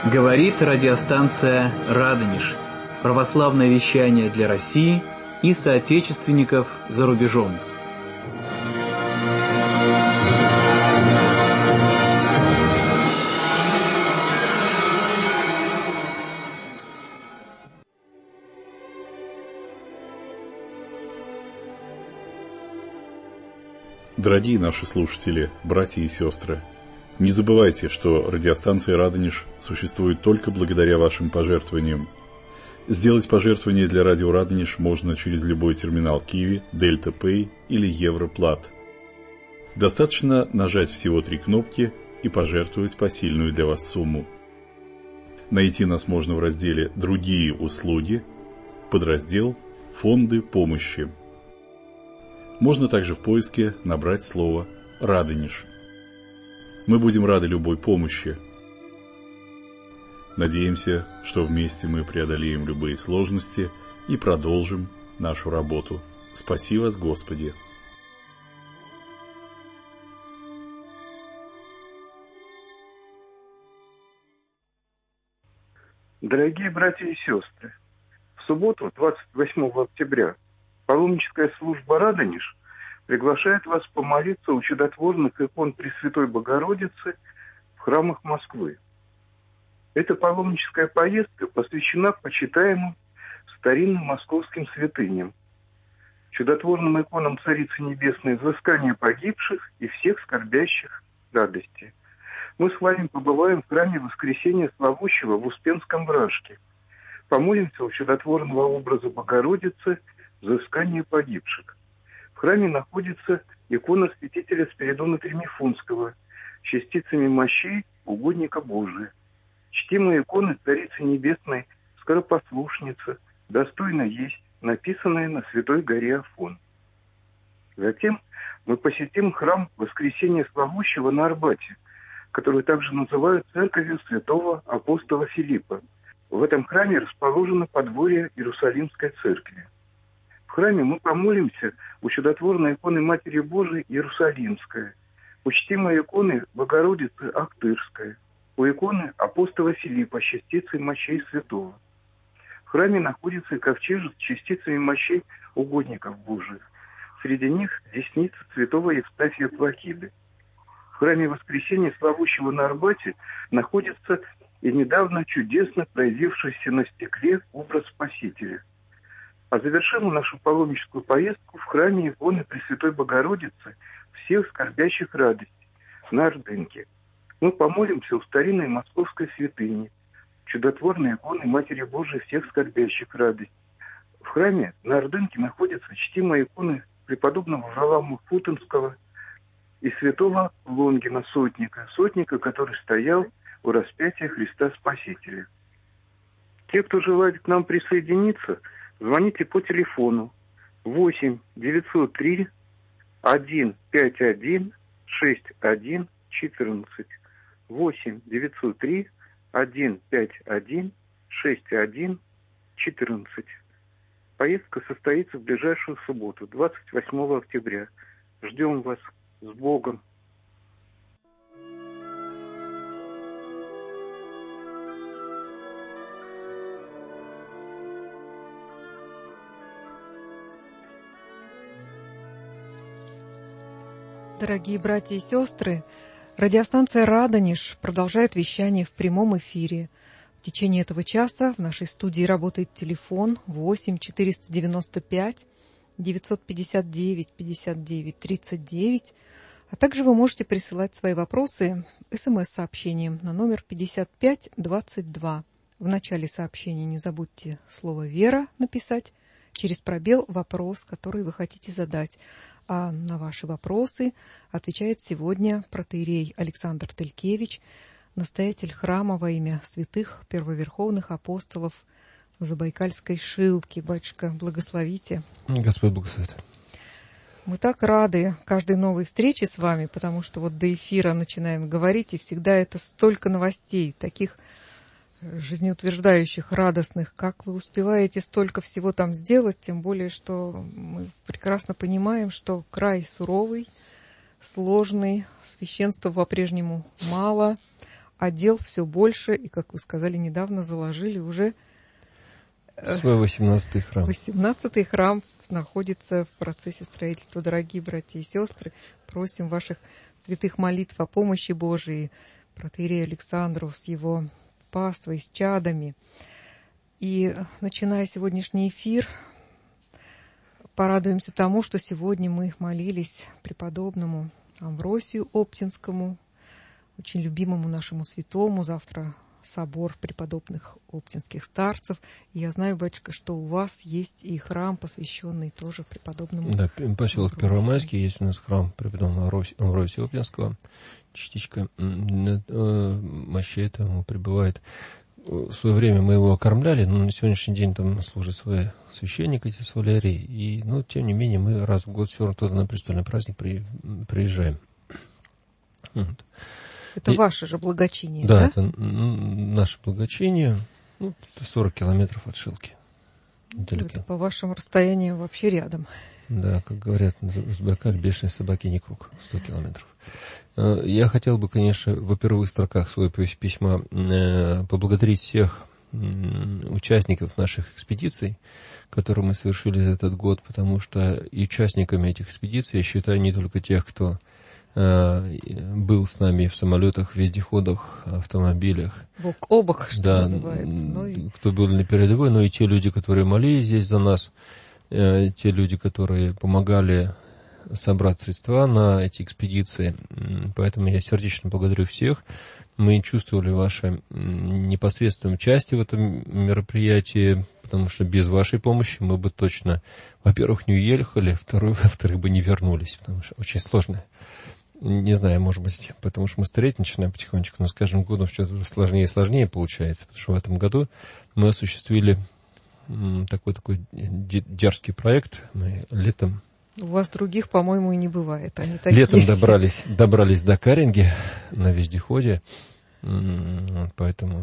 Говорит радиостанция «Радонеж». Православное вещание для России и соотечественников за рубежом. Дорогие наши слушатели, братья и сестры, не забывайте, что радиостанция «Радонеж» существует только благодаря вашим пожертвованиям. Сделать пожертвование для радио «Радонеж» можно через любой терминал Киви, Дельта Пэй или Европлат. Достаточно нажать всего 3 кнопки и пожертвовать посильную для вас сумму. Найти нас можно в разделе «Другие услуги», подраздел «Фонды помощи». Можно также в поиске набрать слово «Радонеж». Мы будем рады любой помощи. Надеемся, что вместе мы преодолеем любые сложности и продолжим нашу работу. Спаси вас, Господи! Дорогие братья и сестры, в субботу, 28 октября, паломническая служба «Радонеж» приглашает вас помолиться у чудотворных икон Пресвятой Богородицы в храмах Москвы. Эта паломническая поездка посвящена почитаемым старинным московским святыням, чудотворным иконам Царицы Небесной, взыскания погибших и всех скорбящих радости. Мы с вами побываем в храме Воскресения Славущего в Успенском Вражке. Помолимся у чудотворного образа Богородицы взыскания погибших. В храме находится икона святителя Спиридона Тремифунского с частицами мощей угодника Божия. Чтимая икона Царицы Небесной скоропослушница, достойно есть, написанная на Святой горе Афон. Затем мы посетим храм Воскресения Славущего на Арбате, который также называют церковью святого апостола Филиппа. В этом храме расположено подворье Иерусалимской церкви. В храме мы помолимся у чудотворной иконы Матери Божией Иерусалимской, у чтимой иконы Богородицы Ахтырской, у иконы апостола Филиппа с частицей мощей святого. В храме находится и ковчег с частицами мощей угодников Божиих. Среди них десница святого Евстафия Плакиды. В храме Воскресения Славущего на Арбате находится и недавно чудесно проявившийся на стекле образ Спасителя. А завершим мы нашу паломническую поездку в храме иконы Пресвятой Богородицы всех скорбящих радостей на Ордынке. Мы помолимся у старинной московской святыни, чудотворной иконы Матери Божией всех скорбящих радостей. В храме на Ордынке находятся чтимые иконы преподобного Варлаама Футынского и святого Лонгина сотника, который стоял у распятия Христа Спасителя. Те, кто желает к нам присоединиться, звоните по телефону 8 903 151 61 14. 8 903 151 61 14. Поездка состоится в ближайшую субботу, 28 октября. Ждем вас. С Богом. Дорогие братья и сестры, радиостанция «Радонеж» продолжает вещание в прямом эфире. В течение этого часа в нашей студии работает телефон 8 495 959 59 39, а также вы можете присылать свои вопросы СМС-сообщением на номер 5522. В начале сообщения не забудьте слово «Вера» написать, через пробел вопрос, который вы хотите задать. А на ваши вопросы отвечает сегодня протоиерей Александр Телькевич, настоятель храма во имя святых первоверховных апостолов в Забайкальской Шилке. Батюшка, благословите. Господь благословит. Мы так рады каждой новой встрече с вами, потому что вот до эфира начинаем говорить, и всегда это столько новостей, таких жизнеутверждающих, радостных. Как вы успеваете столько всего там сделать, тем более, что мы прекрасно понимаем, что край суровый, сложный, священства по-прежнему мало, отдел все больше, и, как вы сказали, недавно заложили уже... Свой 18-й храм. 18-й храм находится в процессе строительства. Дорогие братья и сестры, просим ваших святых молитв о помощи Божией протоиерею Александру с его паствой, с чадами. И, начиная сегодняшний эфир, порадуемся тому, что сегодня мы молились преподобному Амвросию Оптинскому, очень любимому нашему святому. Завтра собор преподобных оптинских старцев. И я знаю, батюшка, что у вас есть и храм, посвященный тоже преподобному. Да, поселок Первомайский, есть у нас храм преподобного Амвросия Оптинского. Частичка мощей этому пребывает. В свое время мы его окормляли, но на сегодняшний день там служит свой священник, отец Валерий. И, тем не менее, мы раз в год все равно туда на престольный праздник приезжаем. Вот. Это ваше же благочиние, да? Да, это наше благочиние. 40 километров от Шилки. Это по вашему расстоянию вообще рядом. Да, как говорят, с Байкаль бешеной собаки не круг, 100 километров. Я хотел бы, конечно, во первых строках своего письма поблагодарить всех участников наших экспедиций, которые мы совершили за этот год, потому что и участниками этих экспедиций я считаю не только тех, кто был с нами в самолетах, вездеходах, автомобилях. Бок о бок, что называется. Кто был на передовой, но и те люди, которые молились здесь за нас, те люди, которые помогали собрать средства на эти экспедиции. Поэтому я сердечно благодарю всех. Мы чувствовали ваше непосредственное участие в этом мероприятии, потому что без вашей помощи мы бы точно, во-первых, не уехали, во-вторых, бы не вернулись, потому что очень сложно. Не знаю, может быть, потому что мы стареть начинаем потихонечку, но с каждым годом что-то сложнее и сложнее получается, потому что в этом году мы осуществили такой дерзкий проект. Мы летом... У вас других, по-моему, и не бывает. Они летом добрались до Каринги на вездеходе, поэтому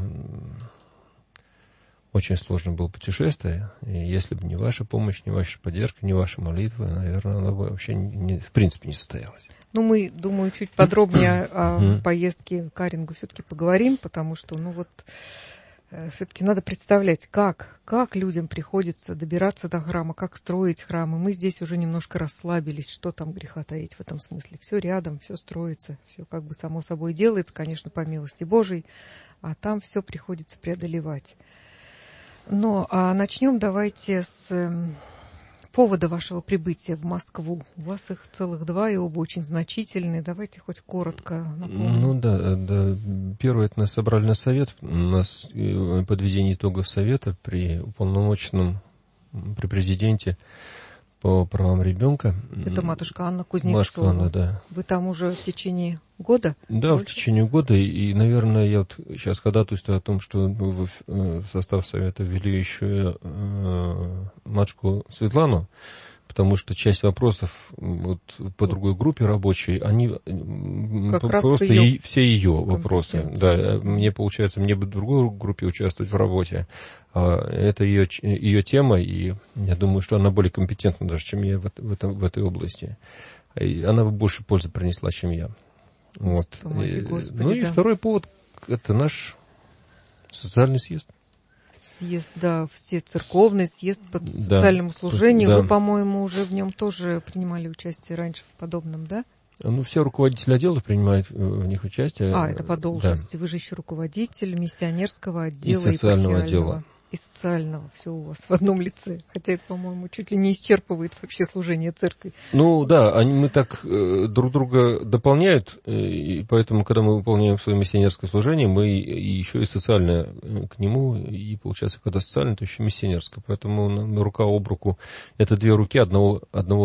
очень сложно было путешествие. И если бы не ваша помощь, не ваша поддержка, не ваша молитва, наверное, оно бы вообще в принципе не состоялось. Мы, думаю, чуть подробнее о поездке в Карингу все-таки поговорим, потому что, все-таки надо представлять, как людям приходится добираться до храма, как строить храмы. Мы здесь уже немножко расслабились, что там греха таить в этом смысле. Все рядом, все строится, все как бы само собой делается, конечно, по милости Божией, а там все приходится преодолевать. А начнем давайте с повода вашего прибытия в Москву. У вас их целых два, и оба очень значительные. Давайте хоть коротко напомним. Да. Первое, это нас собрали на совет. У нас подведение итогов совета при уполномоченном, при президенте по правам ребенка. Это матушка Анна Кузнецова. Анна, да. Вы там уже в течение года? Да, больше? В течение года. И, наверное, я сейчас ходатайствую о том, что в состав совета ввели еще матушку Светлану, потому что часть вопросов по другой группе рабочей, они как просто все ее вопросы. Да, мне получается, мне бы в другой группе участвовать в работе. Это ее тема, и я думаю, что она более компетентна даже, чем я в этой области. И она бы больше пользы принесла, чем я. Вот. Господи, и второй повод – это наш социальный съезд. Съезд, да, все церковный съезд по социальному служению. Да. Вы, по-моему, уже в нем тоже принимали участие раньше в подобном, да? Все руководители отделов принимают в них участие. Это по должности. Да. Вы же еще руководитель миссионерского отдела и социального отдела. И социального. Все у вас в одном лице. Хотя это, по-моему, чуть ли не исчерпывает вообще служение церкви. Да, мы так друг друга дополняют, и поэтому, когда мы выполняем свое миссионерское служение, мы еще и социальное к нему, и получается, когда социальное, то еще миссионерское. Поэтому рука об руку – это две руки одного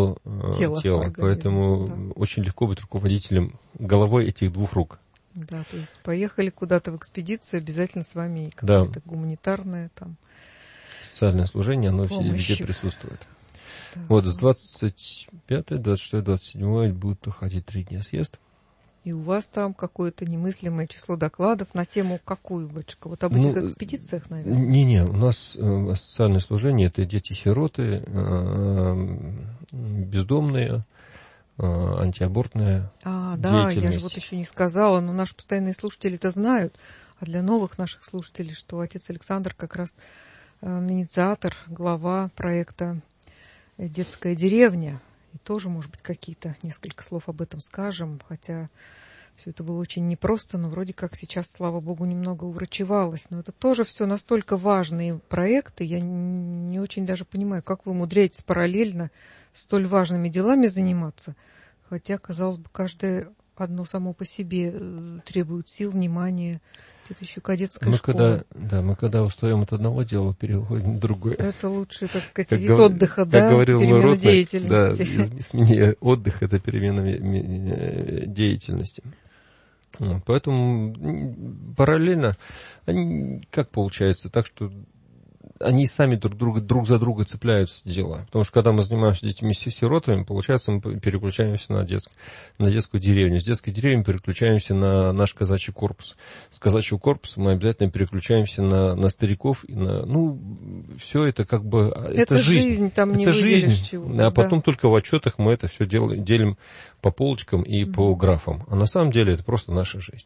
тела. Поэтому очень легко быть руководителем головой этих двух рук. Да, то есть поехали куда-то в экспедицию, обязательно с вами и какое-то гуманитарное там. Социальное служение, оно везде присутствует. Да, с 25, 26, 27 будут проходить 3 дня съезд. И у вас там какое-то немыслимое число докладов на тему какую, батюшка? Вот об этих экспедициях, наверное? Не, у нас социальное служение – это дети-сироты, бездомные, антиабортная да, деятельность. я же вот еще не сказала, но наши постоянные слушатели это знают, а для новых наших слушателей, что отец Александр как раз инициатор, глава проекта «Детская деревня». И тоже, может быть, какие-то несколько слов об этом скажем, хотя все это было очень непросто, но вроде как сейчас, слава богу, немного уврачевалось. Но это тоже все настолько важные проекты, я не очень даже понимаю, как вы умудряетесь параллельно столь важными делами заниматься, хотя, казалось бы, каждое одно само по себе требует сил, внимания. Это еще кадетская школа. Мы когда устаем от одного дела, переходим на другое. Это лучший, так сказать, вид отдыха, да, как говорил мой ротный, деятельности. Да, смене отдых – это перемена деятельности. Поэтому параллельно, как получается, так что они сами друг за друга цепляются дела. Потому что когда мы занимаемся детьми-сиротами, получается, мы переключаемся на детскую деревню. С детской деревни переключаемся на наш казачий корпус. С казачьего корпуса мы обязательно переключаемся на стариков. И все это как бы... Это жизнь. Там не выделишь чего-то. А потом только в отчетах мы это все делим по полочкам и по графам. А на самом деле это просто наша жизнь.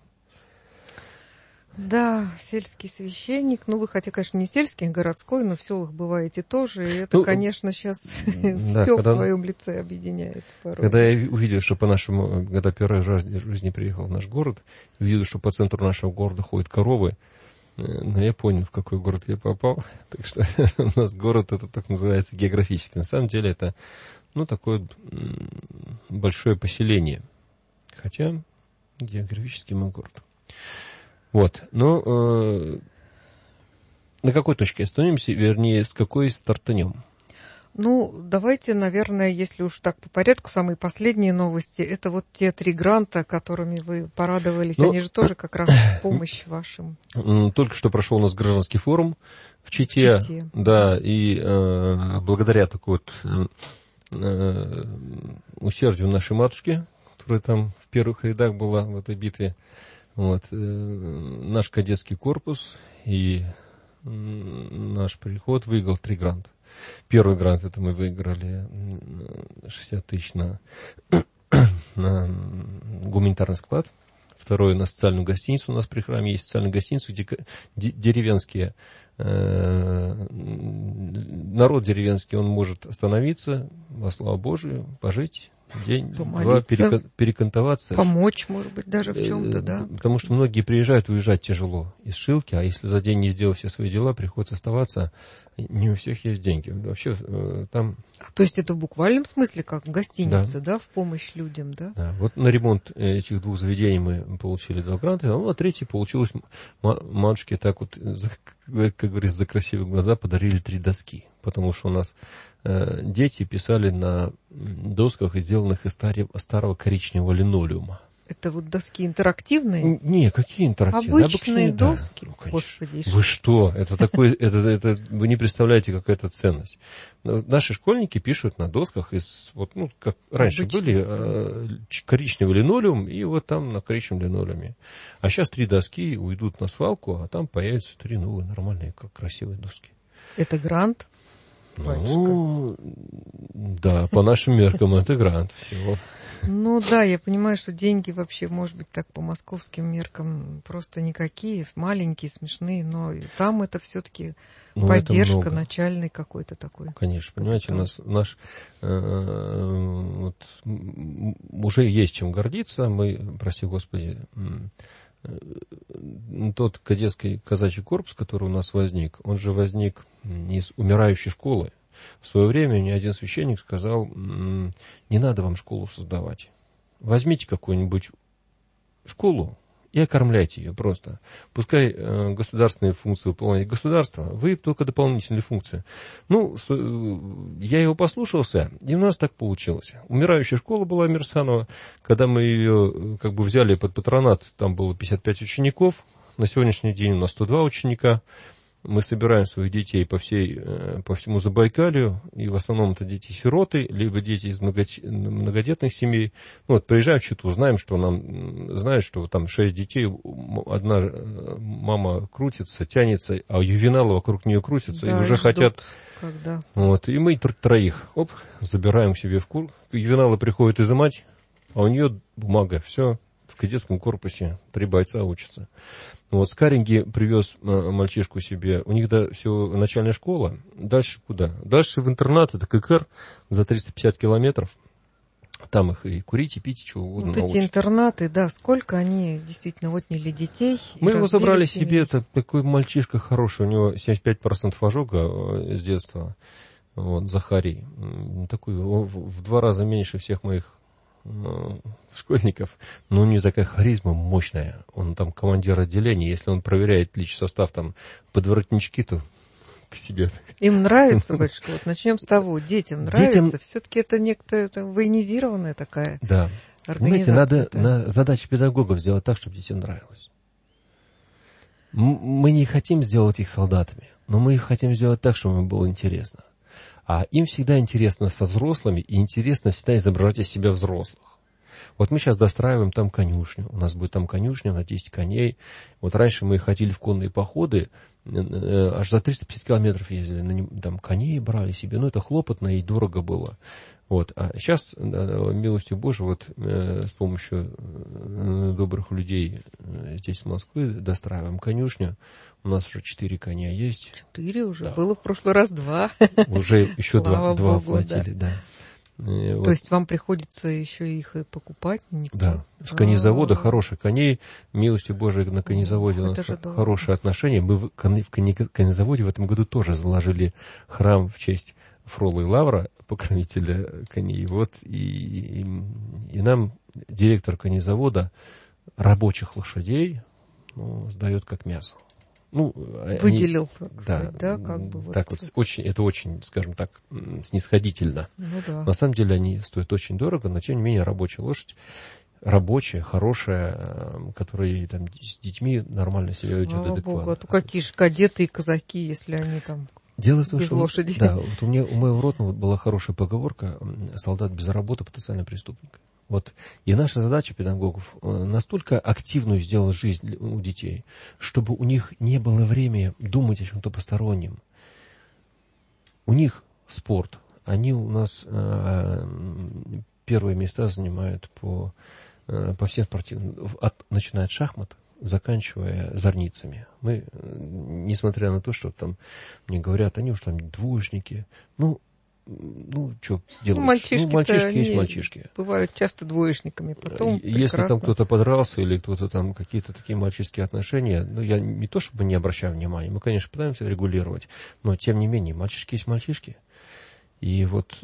Да, сельский священник. Вы хотя, конечно, не сельский, а городской, но в селах бываете тоже. И это, конечно, сейчас все в своем лице объединяет. Когда я увидел, что когда первый раз в жизни приехал в наш город, увидел, что по центру нашего города ходят коровы, но я понял, в какой город я попал. Так что у нас город это так называется географически. На самом деле это такое большое поселение. Хотя географически мы город. Вот, на какой точке остановимся, вернее, с какой стартанем? Давайте, наверное, если уж так по порядку, самые последние новости, это вот те 3 гранта, которыми вы порадовались, они же тоже как раз в помощь вашим. Только что прошел у нас гражданский форум в Чите. Да, и благодаря такой усердию нашей матушки, которая там в первых рядах была в этой битве, наш кадетский корпус и наш приход выиграл 3 гранта. Первый грант это мы выиграли 60 тысяч на гуманитарный склад. Второй на социальную гостиницу. У нас при храме есть социальная гостиница, где деревенские, народ деревенский, он может остановиться, во славу Божию, пожить. День-два, перекантоваться. Помочь, может быть, даже в чем-то, да. Потому что многие приезжают, уезжать тяжело из Шилки, а если за день не сделать все свои дела, приходится оставаться. Не у всех есть деньги. Вообще там... То есть это в буквальном смысле как гостиница, да, в помощь людям, да? Да. Вот на ремонт этих 2 заведений мы получили 2 гранта, а третий получилось, матушке так вот, как говорится, за красивые глаза подарили 3 доски. Потому что у нас дети писали на досках, сделанных из старого коричневого линолеума. Это вот доски интерактивные? Не, какие интерактивные? Обычные доски? Да. Господи. Вы что? Это такой, это вы не представляете, какая это ценность. Наши школьники пишут на досках из, как раньше были, коричневый линолеум, и там на коричневом линолеуме. А сейчас 3 доски уйдут на свалку, а там появятся 3 новые, нормальные, красивые доски. Это грант? Да, по нашим меркам это грант всего. Да, я понимаю, что деньги вообще, может быть, так по московским меркам просто никакие, маленькие, смешные, но там это все-таки поддержка начальный какой-то такой. Конечно, понимаете, у нас уже есть чем гордиться. Мы, прости Господи, тот кадетский казачий корпус, который у нас возник, он же возник из умирающей школы. В свое время мне один священник сказал: не надо вам школу создавать. Возьмите какую-нибудь школу и окормляйте ее просто. Пускай государственные функции выполняет государство, вы только дополнительные функции. Я его послушался, и у нас так получилось. Умирающая школа была Мирсанова. Когда мы ее взяли под патронат, там было 55 учеников. На сегодняшний день у нас 102 ученика. Мы собираем своих детей по всему Забайкалью, и в основном это дети-сироты, либо дети из многодетных семей. Ну, вот приезжаем в Читу, знаем, что там 6 детей, одна мама крутится, тянется, а ювеналы вокруг нее крутятся, да, и уже хотят... Когда? Вот, и мы троих, забираем к себе в курс. Ювеналы приходят изымать, а у нее бумага, все, в кадетском корпусе 3 бойца учатся. Вот, с Каринги привез мальчишку себе, у них все начальная школа, дальше куда? Дальше в интернат, это ККР, за 350 километров, там их и курить, и пить, и чего угодно. Вот эти интернаты, да, сколько они действительно отняли детей. Мы его забрали себе, это такой мальчишка хороший, у него 75% ожога с детства, вот, Захарий, такой в 2 раза меньше всех моих школьников, но у него такая харизма мощная, он там командир отделения, если он проверяет личный состав там подворотнички, то к себе. Им нравится, батюшка, вот начнем с того, детям нравится, все-таки это некая военизированная такая организация. Понимаете, надо задача педагогов сделать так, чтобы детям нравилось. Мы не хотим сделать их солдатами, но мы их хотим сделать так, чтобы им было интересно. А им всегда интересно со взрослыми, и интересно всегда изображать из себя взрослых. Вот мы сейчас достраиваем там конюшню. У нас будет там конюшня на 10 коней. Вот раньше мы ходили в конные походы, аж за 350 километров ездили, там коней брали себе. Ну, это хлопотно и дорого было. Вот. А сейчас, милостью Божией, вот с помощью добрых людей здесь, в Москве, достраиваем конюшню. У нас уже 4 коня есть. 4 уже? Да. Было в прошлый раз 2. Уже еще 2 платили, да. То есть вам приходится еще их и покупать? Никто? Да, с конезавода хороших коней, милостью Божией на конезаводе у нас хорошие отношения. Мы в конезаводе в этом году тоже заложили храм в честь Фрола и Лавра, покровителя коней. Вот и нам директор конезавода рабочих лошадей сдает как мясо. Выделил, как бы. Так вот, это очень, скажем так, снисходительно. Да. На самом деле они стоят очень дорого, но тем не менее рабочая лошадь, рабочая, хорошая, которая там с детьми нормально себя ведет адекватно. Богу, а то какие же кадеты и казаки, если они там Дело в том, без лошади. Да, вот у моего ротного была хорошая поговорка: солдат без работы — потенциальный преступник. Вот. И наша задача педагогов настолько активную сделать жизнь у детей, чтобы у них не было времени думать о чем-то постороннем. У них спорт. Они у нас первые места занимают по всем спортивным. Начиная от шахмат, заканчивая зорницами. Мы, несмотря на то, что там мне говорят, они уж там двоечники, что делать? Мальчишки есть мальчишки. Бывают часто двоечниками, потом если там кто-то подрался или кто-то там какие-то такие мальчишские отношения, я не то чтобы не обращаю внимания, мы, конечно, пытаемся регулировать, но тем не менее, мальчишки есть мальчишки. И вот...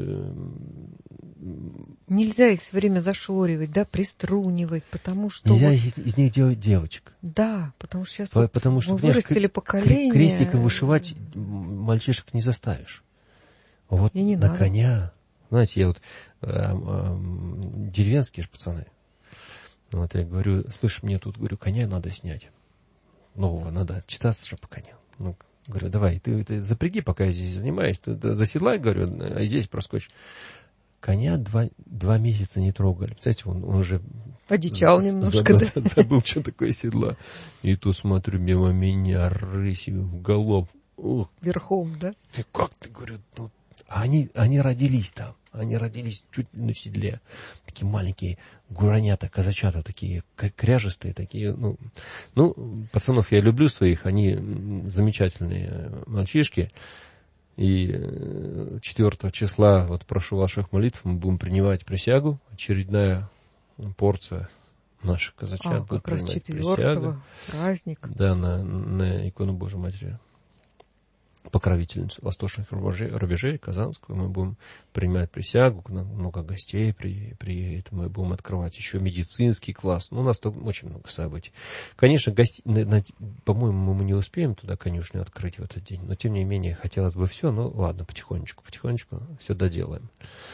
Нельзя их все время зашоривать, приструнивать, потому что... Нельзя из них делать девочек. Да, потому что сейчас потому что, мы вырастили поколение... Крестиком вышивать мальчишек не заставишь. Вот и не на надо. Коня. Знаете, я деревенские же пацаны. Вот я говорю, слышь, мне тут, коня надо снять. Нового, надо читаться же по коню. Говорю, давай, ты запряги, пока я здесь занимаюсь. Ты заседлай, говорю, а здесь проскочь. Коня 2 месяца не трогали. Представляете, он уже... Одичал немножко. Забыл, что такое седло. И тут смотрю, мимо меня рысью в галоп. Верхом, да? Как ты, говорю, они родились там. Они родились чуть на седле. Такие маленькие гуранята, казачата, такие кряжестые, такие. Пацанов я люблю своих, они замечательные мальчишки. И 4 числа, прошу ваших молитв, мы будем принимать присягу. Очередная порция наших казачат будет как раз принимать 4-го присягу. Праздник. Да, на икону Божьей Матери, покровительницу восточных рубежей, Казанскую. Мы будем принимать присягу, к нам много гостей приедет, мы будем открывать еще медицинский класс. У нас тут очень много событий. Конечно, по-моему, мы не успеем туда конюшню открыть в этот день, но тем не менее хотелось бы все, ладно, потихонечку все доделаем.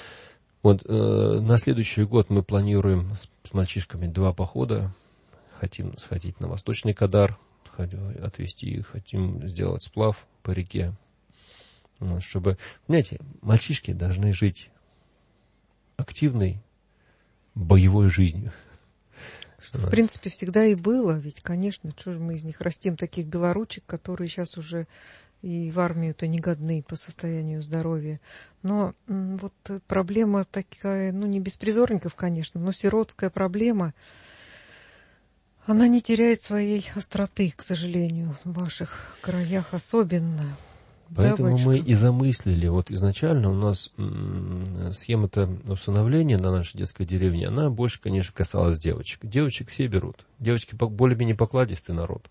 На следующий год мы планируем с мальчишками 2 похода. Хотим сходить на Восточный Кадар, отвезти их, хотим сделать сплав по реке. Вот, чтобы, понимаете, мальчишки должны жить активной боевой жизнью. Что, в принципе, всегда и было. Ведь, конечно, что же мы из них растим, таких белоручек, которые сейчас уже и в армию-то не годны по состоянию здоровья. Но вот проблема такая, не беспризорников, конечно, но сиротская проблема, она не теряет своей остроты, к сожалению, в ваших краях особенно. Поэтому да, мы и замыслили, вот изначально у нас схема-то усыновления на нашей детской деревне, она больше, конечно, касалась девочек. Девочек все берут. Девочки более-менее покладистый народ.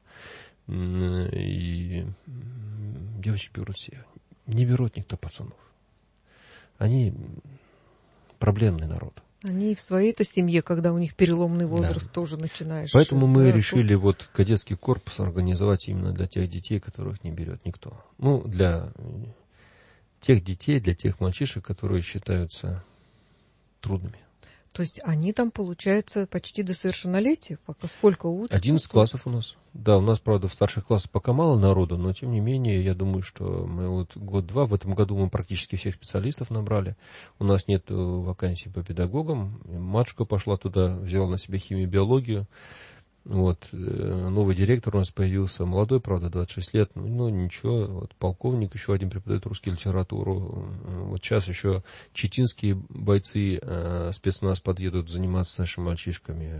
И девочек берут все. Не берут никто пацанов. Они проблемный народ. Они в своей-то семье, когда у них переломный возраст, тоже начинаешь. Поэтому мы решили вот кадетский корпус организовать именно для тех детей, которых не берет никто. Для тех детей, для тех мальчишек, которые считаются трудными. То есть они там, получается, почти до совершеннолетия? Пока сколько учатся? 11 классов у нас. Да, у нас, правда, в старших классах пока мало народу, но, тем не менее, я думаю, что мы вот год-два, в этом году мы практически всех специалистов набрали. У нас нет вакансий по педагогам. Матушка пошла туда, взяла на себя химию, биологию. Вот, новый директор у нас появился, молодой, правда, 26 лет, ничего, вот, полковник еще один преподает русский литературу, вот сейчас еще читинские бойцы спецназ подъедут заниматься с нашими мальчишками,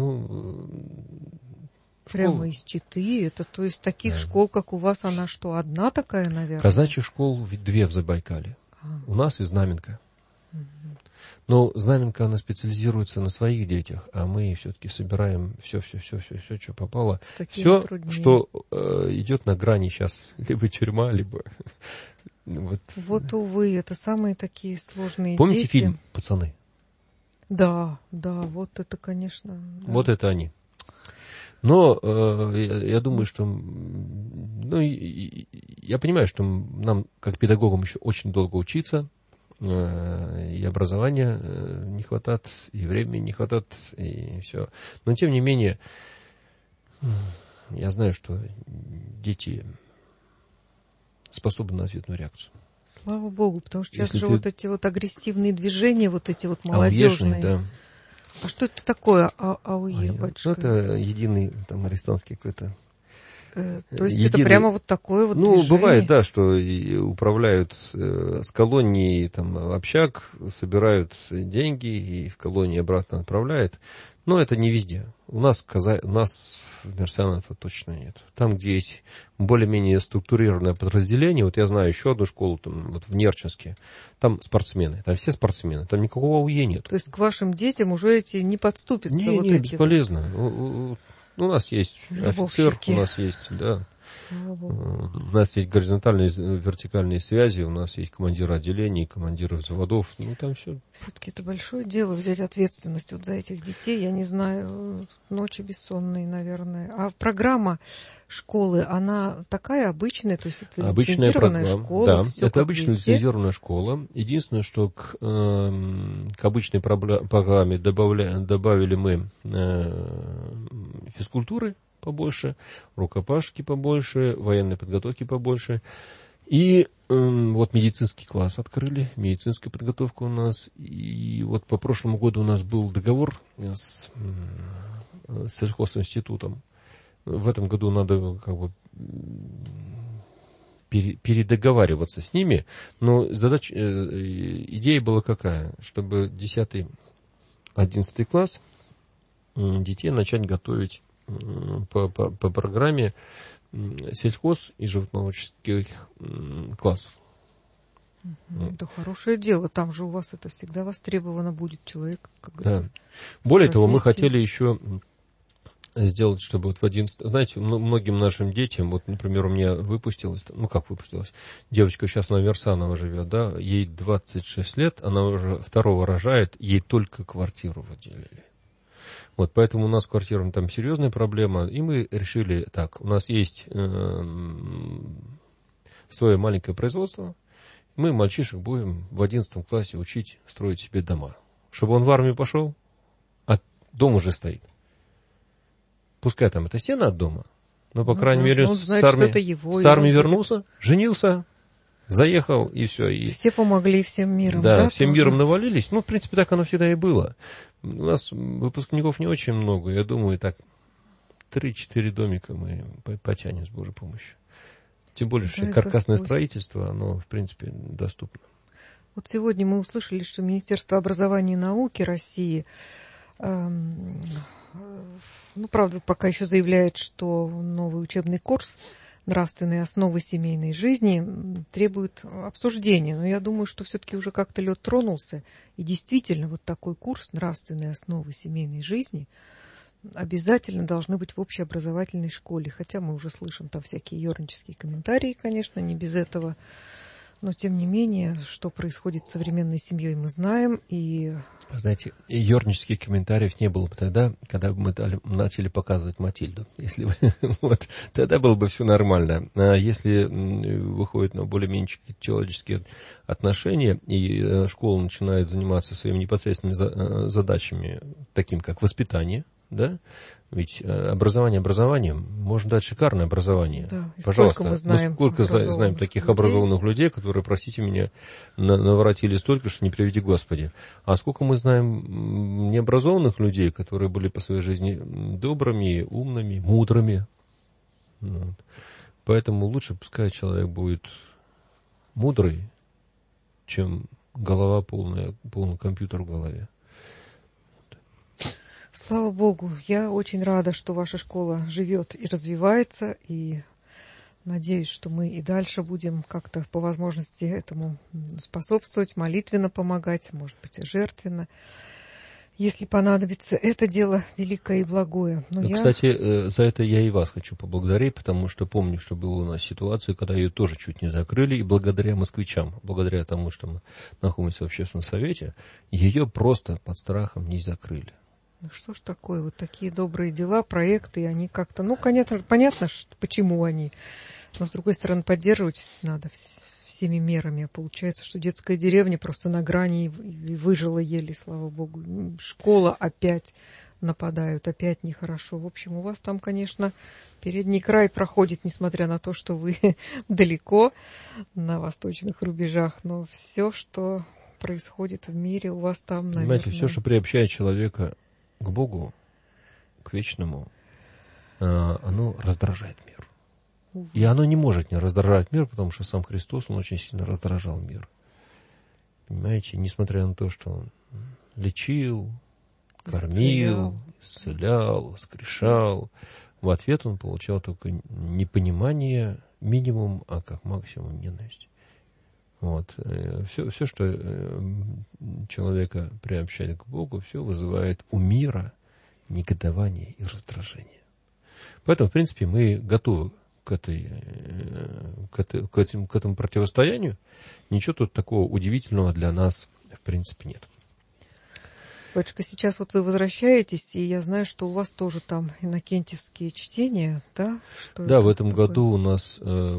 Прямо из Читы, это, то есть, таких школ, как у вас, она что, одна такая, наверное? Казачьих школ 2 в Забайкале, у нас и Знаменка. Но Знаменка, она специализируется на своих детях, а мы все-таки собираем все, что попало. Все, что идет на грани сейчас, либо тюрьма, либо... Вот, увы, это самые такие сложные Помните дети. фильм «Пацаны»? Да, вот это, конечно... Да. Вот это они. Но я думаю, что... я понимаю, что нам, как педагогам, еще очень долго учиться. И образования не хватает, и времени не хватает, и все. Но, тем не менее, я знаю, что дети способны на ответную реакцию. Слава Богу, потому что сейчас Если же вот эти вот агрессивные движения, вот эти вот молодежные. Да. А что это такое АУЕ, батюшка? Это единый там арестантский какой-то. То есть это прямо вот такое вот движение? Бывает, да, что управляют с колонии там общак, собирают деньги и в колонии обратно отправляют. Но это не везде. У нас в Мерсиано это точно нет. Там, где есть более-менее структурированное подразделение, вот я знаю еще одну школу там, вот в Нерчинске, там спортсмены, там все спортсмены, там никакого АУЕ нет. То есть к вашим детям уже эти не подступятся? Не, бесполезно. У нас есть офицер, у нас есть, да. У нас есть горизонтальные, вертикальные связи, у нас есть командиры отделений, командиры взводов, там все. Все-таки это большое дело взять ответственность вот за этих детей, я не знаю, ночи бессонные, наверное. А программа школы, она такая обычная, то есть это лицензированная школа? Да, это обычная лицензированная школа. Единственное, что к обычной программе добавили мы физкультуры побольше, рукопашки побольше, военной подготовки побольше. И вот медицинский класс открыли, медицинская подготовка у нас. И вот по прошлому году у нас был договор с сельхозинститутом. В этом году надо передоговариваться с ними. Но идея была какая? Чтобы 10-11 класс детей начать готовить по программе сельхоз и животноводческих классов. Это хорошее дело. Там же у вас это всегда востребовано будет человек. Да. Более того, мы хотели еще сделать, чтобы вот в 11... Знаете, многим нашим детям, вот, например, у меня выпустилась, девочка сейчас на Мерсаново живет, да, ей 26 лет, она уже 2-го рожает, ей только квартиру выделили. Вот, поэтому у нас с квартирами там серьезная проблема, и мы решили так, у нас есть свое маленькое производство, мы мальчишек будем в 11 классе учить строить себе дома. Чтобы он в армию пошел, а дом уже стоит. Пускай там это стена от дома, Но, по крайней мере, он знает, с армии вернулся, женился, заехал, и все. И... Все помогли всем миром. Да, всем миром навалились. Ну, в принципе, так оно всегда и было. У нас выпускников не очень много. Я думаю, так 3-4 домика мы потянем с Божьей помощью. Тем более, что каркасное строительство, оно, в принципе, доступно. Вот сегодня мы услышали, что Министерство образования и науки России, правда, пока еще заявляет, что новый учебный курс «Нравственные основы семейной жизни» требует обсуждения. Но я думаю, что все-таки уже как-то лед тронулся. И действительно, вот такой курс «Нравственные основы семейной жизни» обязательно должны быть в общеобразовательной школе. Хотя мы уже слышим там всякие ернические комментарии, конечно, не без этого. Но, тем не менее, что происходит с современной семьей, мы знаем. И... Знаете, ернических комментариев не было бы тогда, когда мы начали показывать Матильду. Если вот, тогда было бы все нормально. А если выходит на более-менее человеческие отношения, и школа начинает заниматься своими непосредственными задачами, таким как воспитание, да? Ведь образование образованием, можно дать шикарное образование. Да, пожалуйста, сколько мы знаем таких образованных людей, которые, простите меня, наворотили столько, что не приведи Господи. А сколько мы знаем необразованных людей, которые были по своей жизни добрыми, умными, мудрыми. Вот. Поэтому лучше пускай человек будет мудрый, чем голова полный компьютер в голове. Слава Богу, я очень рада, что ваша школа живет и развивается, и надеюсь, что мы и дальше будем как-то по возможности этому способствовать, молитвенно помогать, может быть, и жертвенно, если понадобится. Это дело великое и благое. Кстати, за это я и вас хочу поблагодарить, потому что помню, что была у нас ситуация, когда ее тоже чуть не закрыли, и благодаря москвичам, благодаря тому, что мы находимся в общественном совете, ее просто под страхом не закрыли. Ну что ж такое, вот такие добрые дела, проекты, они как-то, понятно, почему они, но с другой стороны поддерживать надо всеми мерами. А получается, что детская деревня просто на грани и выжила еле, слава Богу. Школа опять нападают, опять нехорошо. В общем, у вас там, конечно, передний край проходит, несмотря на то, что вы далеко на восточных рубежах, но все, что происходит в мире, у вас там, наверное... Понимаете, все, что приобщает человека к Богу, к вечному, оно раздражает мир. И оно не может не раздражать мир, потому что сам Христос, Он очень сильно раздражал мир. Понимаете, несмотря на то, что Он лечил, кормил, исцелял, воскрешал, в ответ Он получал только непонимание минимум, а как максимум ненависть. Вот. Все, что человека приобщает к Богу, все вызывает у мира негодование и раздражение. Поэтому, в принципе, мы готовы к этому противостоянию. Ничего тут такого удивительного для нас, в принципе, нет. Батюшка, сейчас вот вы возвращаетесь, и я знаю, что у вас тоже там иннокентьевские чтения, да? Да, в этом году у нас,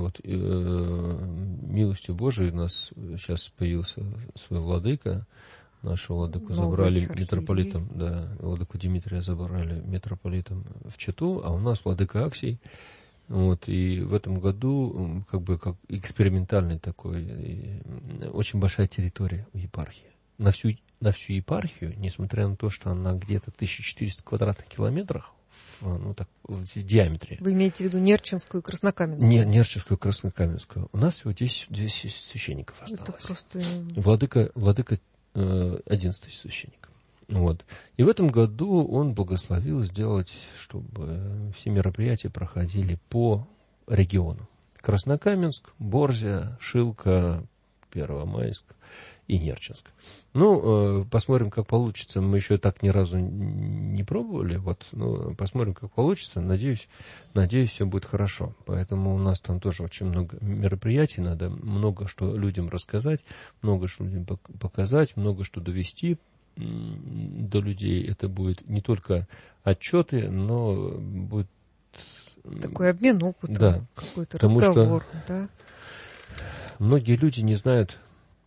милостью Божией, у нас сейчас появился свой владыка. Нашего владыку забрали митрополитом, да, владыку Дмитрия забрали митрополитом в Читу, а у нас владыка Аксий. Вот, и в этом году, как экспериментальный такой, очень большая территория у епархии. На всю епархию, несмотря на то, что она где-то 1400 квадратных километрах в диаметре. Вы имеете в виду Нерчинскую и Краснокаменскую? Нерчинскую и Краснокаменскую. У нас всего 10 священников осталось. Это просто... Владыка 11 священников. Вот. И в этом году он благословил сделать, чтобы все мероприятия проходили по региону. Краснокаменск, Борзя, Шилка, Первомайск и Нерчинск. Посмотрим, как получится. Мы еще так ни разу не пробовали. Посмотрим, как получится. Надеюсь, все будет хорошо. Поэтому у нас там тоже очень много мероприятий. Надо много что людям рассказать, много что людям показать, много что довести до людей. Это будет не только отчеты, но будет... Такой обмен опытом, да, какой-то разговор. Да? Многие люди не знают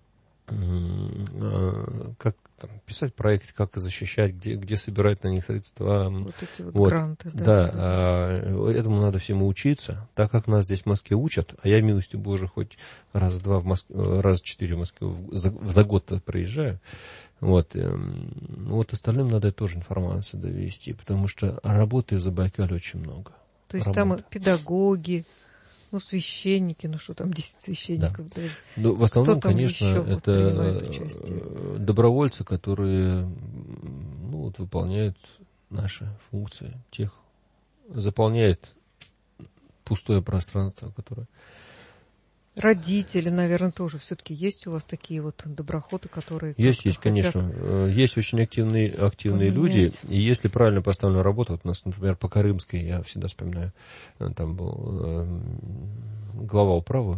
как там, писать проекты, как защищать, где собирать на них средства. Вот эти вот гранты. Да, этому надо всему учиться, так как нас здесь в Москве учат, а я, милостью Божией, хоть раза-два в Москве, раза-4 в Москве за год проезжаю. Вот остальным надо тоже информацию довести, потому что работы в Забайкале очень много. То есть там педагоги, священники, что там 10 священников. Да. В основном, конечно, это добровольцы, которые выполняют наши функции, заполняют пустое пространство, которое... Родители, наверное, тоже все-таки есть у вас такие вот доброходы, которые... Есть, конечно. Есть очень активные люди, и если правильно поставлена работа, вот у нас, например, по Карымской, я всегда вспоминаю, там был глава управы.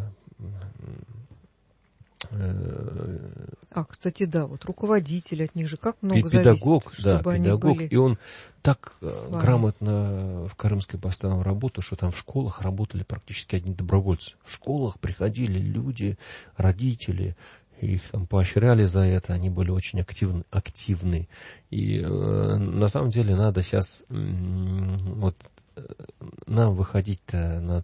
Кстати, да, вот руководитель от них же как много педагог, зависит, чтобы они педагог, были... И он так грамотно в Карымской поставил работу, что там в школах работали практически одни добровольцы. В школах приходили люди, родители, их там поощряли за это, они были очень активны. И на самом деле надо сейчас нам выходить-то на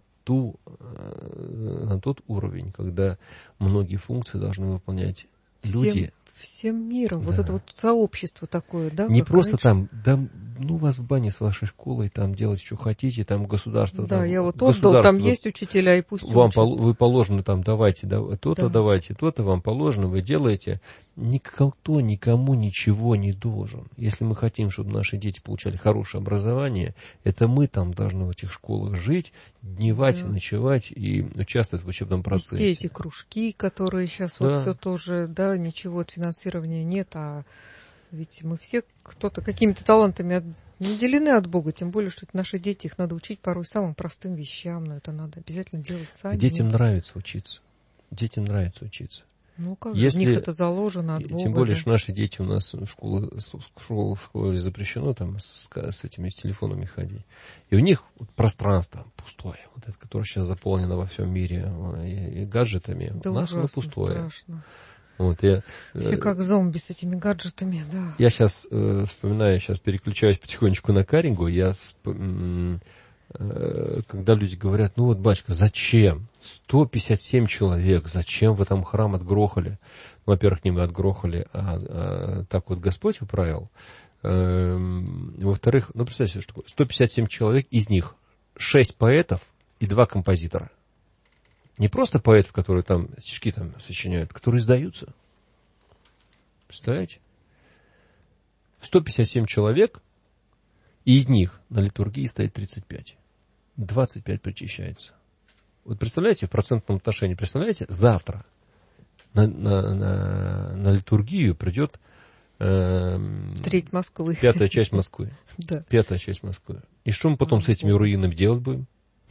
тот уровень, когда многие функции должны выполнять люди. Всем миром. Да. Вот это вот сообщество такое, да? Не просто раньше? Там, вас в бане с вашей школой, там делать, что хотите, там государство. Да, там, я вот отдал, там есть учителя, и пусть вам вы положено, там, давайте, то-то давайте, то-то вам положено, вы делаете. Никто никому ничего не должен. Если мы хотим, чтобы наши дети получали хорошее образование, это мы там должны в этих школах жить, дневать, ночевать и участвовать в учебном процессе. Все эти кружки, которые сейчас вот все тоже, ничего от финансирования нет, а ведь мы все кто-то какими-то талантами наделены от Бога, тем более, что это наши дети, их надо учить порой самым простым вещам, но это надо обязательно делать сами. Детям нравится учиться. Как же, в них это заложено от Бога. Тем более, что наши дети у нас в школе запрещено там с этими телефонами ходить. И у них пространство пустое, вот это, которое сейчас заполнено во всем мире и гаджетами. Да, у нас оно пустое. Страшно. Все как зомби с этими гаджетами, да. Я сейчас вспоминаю, переключаюсь потихонечку на Карингу, когда люди говорят, батюшка, зачем? 157 человек, зачем вы там храм отгрохали? Во-первых, не мы отгрохали, а так вот Господь управил. Во-вторых, представьте, что такое 157 человек, из них 6 поэтов и 2 композитора. Не просто поэтов, которые там стишки сочиняют, которые издаются. Представляете? 157 человек, и из них на литургии стоит 35. 25 причащается. Вот представляете, в процентном отношении, завтра на литургию придет треть Москвы. 5-я часть Москвы. Да. 5-я часть Москвы. И что мы потом с этими руинами делать будем?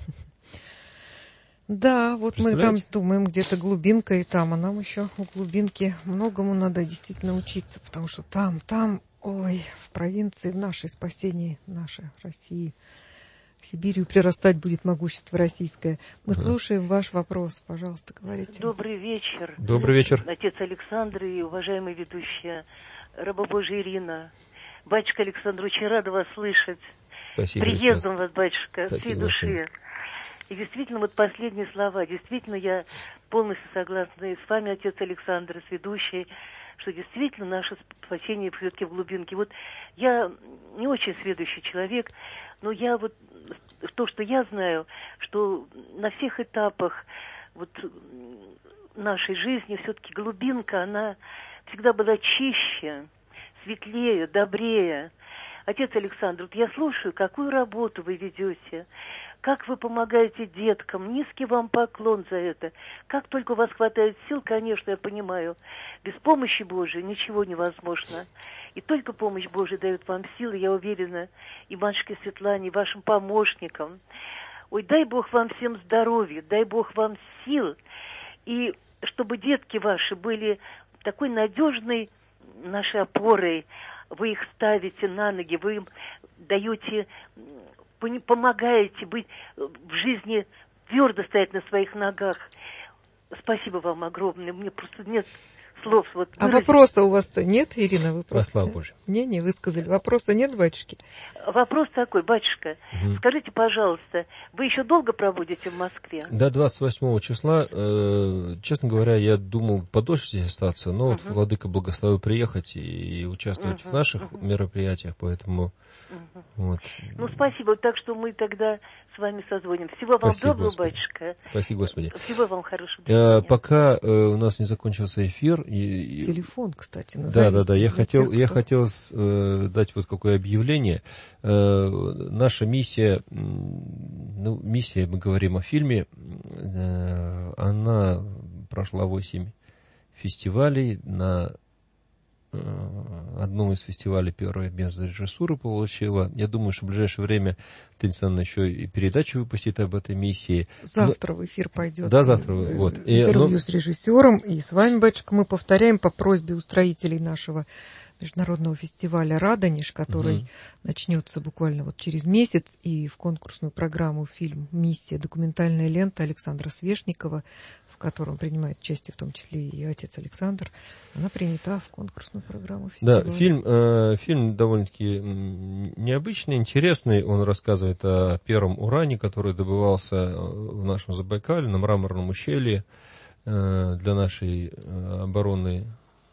Да, вот мы там думаем, где-то глубинка и там, а нам еще у глубинки многому надо действительно учиться, потому что там, в провинции, в нашей спасении, нашей России, Сибирью прирастать будет могущество российское. Мы слушаем ваш вопрос, пожалуйста, говорите. Добрый вечер. Добрый вечер. Отец Александр и уважаемая ведущая, раба Божия Ирина. Батюшка Александр, очень рада вас слышать. Спасибо. Приездом вас, батюшка, всей души. Господи. И действительно, последние слова, действительно, я полностью согласна и с вами, отец Александр, с ведущей, что действительно наше спасение все-таки в глубинке. Вот я не очень сведущий человек, но я то, что я знаю, что на всех этапах нашей жизни все-таки глубинка, она всегда была чище, светлее, добрее. Отец Александр, я слушаю, какую работу вы ведете, как вы помогаете деткам, низкий вам поклон за это. Как только у вас хватает сил, конечно, я понимаю, без помощи Божией ничего невозможно. И только помощь Божия дает вам силы, я уверена, и матушке Светлане, и вашим помощникам. Ой, дай Бог вам всем здоровья, дай Бог вам сил, и чтобы детки ваши были такой надежной нашей опорой, вы их ставите на ноги, вы им даете, помогаете быть в жизни, твердо стоять на своих ногах. Спасибо вам огромное. Мне просто нет слов. Вот, а вопроса у вас-то нет, Ирина? Вы просто слава Божьему. Не высказали. Вопроса нет, батюшки? Вопрос такой, батюшка. Скажите, пожалуйста, вы еще долго проводите в Москве? До 28 числа. Честно говоря, я думал подольше здесь остаться, но вот владыка благословил приехать и участвовать в наших мероприятиях, поэтому... Вот. Ну, спасибо. Так что мы тогда с вами созвоним. Всего вам доброго, батюшка. Спасибо, Господи. Всего вам хорошего. Пока у нас не закончился эфир... Телефон, кстати, назовите. Да. Я хотел дать вот какое объявление. Наша миссия, миссия, мы говорим о фильме, она прошла 8 фестивалей. На одном из фестивалей первое место режиссуры получила. Я думаю, что в ближайшее время Татьяна Александровна еще и передачу выпустит об этой миссии. Завтра в эфир пойдет. Да, завтра. Вот. Интервью с режиссером. И с вами, батюшка, мы повторяем по просьбе устроителей нашего международного фестиваля «Радонеж», который начнется буквально вот через месяц, и в конкурсную программу фильм «Миссия. Документальная лента» Александра Свешникова, в котором принимает участие в том числе и отец Александр, она принята в конкурсную программу фестиваля. Да, фильм довольно-таки необычный, интересный. Он рассказывает о первом уране, который добывался в нашем Забайкале, на Мраморном ущелье, для нашей обороны,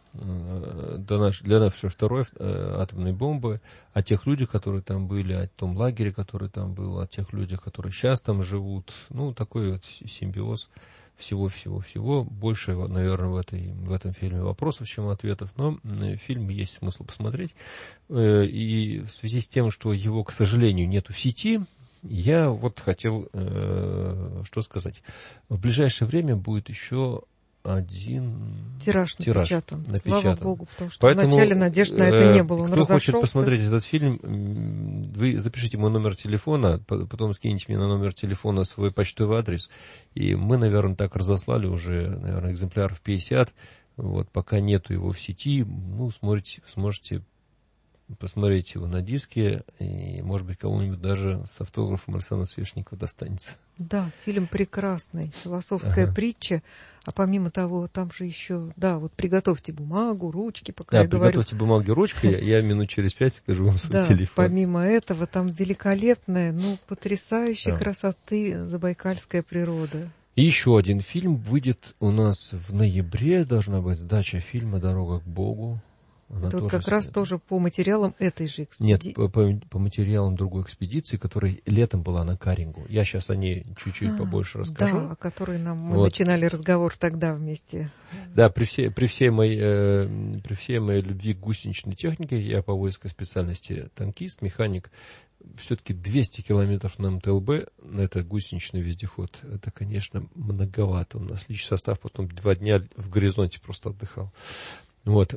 для нашей второй атомной бомбы, о тех людях, которые там были, о том лагере, который там был, о тех людях, которые сейчас там живут. Ну, такой вот симбиоз всего. Больше, наверное, в этом фильме вопросов, чем ответов, но фильм есть смысл посмотреть. И в связи с тем, что его, к сожалению, нету в сети, я вот хотел что сказать. В ближайшее время будет еще один тираж напечатан. Слава Богу, потому что поэтому, вначале надежд на это не было. Он кто хочет посмотреть этот фильм, вы запишите мой номер телефона, потом скиньте мне на номер телефона свой почтовый адрес, и мы, наверное, так разослали уже, наверное, экземпляров 50. Вот, пока нету его в сети, сможете посмотреть его на диске, и, может быть, кому-нибудь даже с автографом Александра Свешникова достанется. Да, фильм прекрасный, философская притча, а помимо того, там же еще, вот приготовьте бумагу, ручки, пока я говорю. Да, приготовьте бумагу, ручки, я минут через 5 скажу вам свой телефон. Помимо этого, там великолепная, потрясающей красоты забайкальская природа. Еще один фильм выйдет у нас в ноябре, должна быть дача фильма «Дорога к Богу». Это вот как раз тоже по материалам этой же экспедиции. Нет, по материалам другой экспедиции, которая летом была на Карингу. Я сейчас о ней чуть-чуть побольше расскажу. Да, о которой мы начинали разговор тогда вместе. Да, при всей моей любви к гусеничной технике, я по воинской специальности танкист, механик, все-таки 200 километров на МТЛБ, это гусеничный вездеход, это, конечно, многовато. У нас личный состав потом 2 дня в горизонте просто отдыхал. Вот.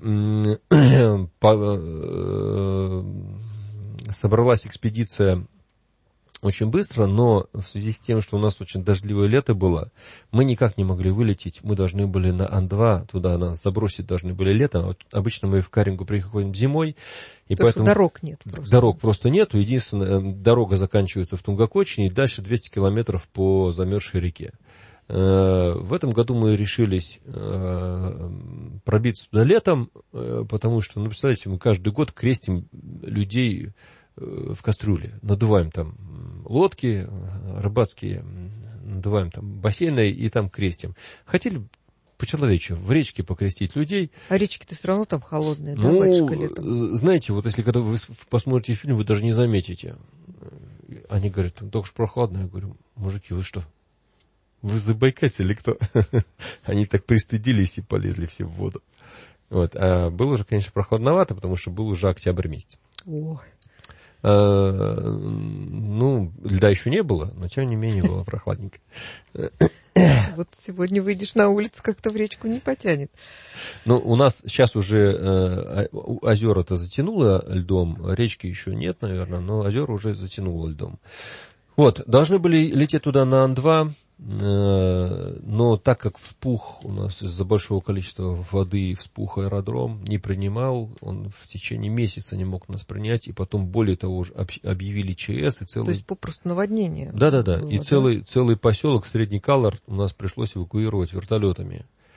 Собралась экспедиция очень быстро, но в связи с тем, что у нас очень дождливое лето было, мы никак не могли вылететь. Мы должны были на Ан-2, туда нас забросить должны были летом. Вот обычно мы в Карингу приходим зимой. И поэтому дорог нет просто. Дорог просто нету. Единственная дорога заканчивается в Тунгакочине, и дальше 200 километров по замерзшей реке. В этом году мы решились пробиться туда летом, потому что, представляете, мы каждый год крестим людей в кастрюле. Надуваем там лодки рыбацкие, надуваем там бассейны и там крестим. Хотели по-человечески в речке покрестить людей. А речки-то все равно там холодные, да, батюшка, летом? Знаете, вот если когда вы посмотрите фильм, вы даже не заметите. Они говорят, только уж прохладно. Я говорю, мужики, вы что? Вы забайкайте или кто? Они так пристыдились и полезли все в воду. Вот. А было уже, конечно, прохладновато, потому что был уже октябрь месяц. Ой. Льда еще не было, но тем не менее было прохладненько. Вот сегодня выйдешь на улицу, как-то в речку не потянет. У нас сейчас уже озера-то затянуло льдом, речки еще нет, наверное, но озера уже затянуло льдом. Вот, должны были лететь туда на Ан-2, но так как вспух у нас из-за большого количества воды, вспух аэродром, не принимал, он в течение месяца не мог нас принять, и потом, более того, объявили ЧС и целый... То есть попросту наводнение. Да, и целый поселок Средний Калар у нас пришлось эвакуировать вертолетами.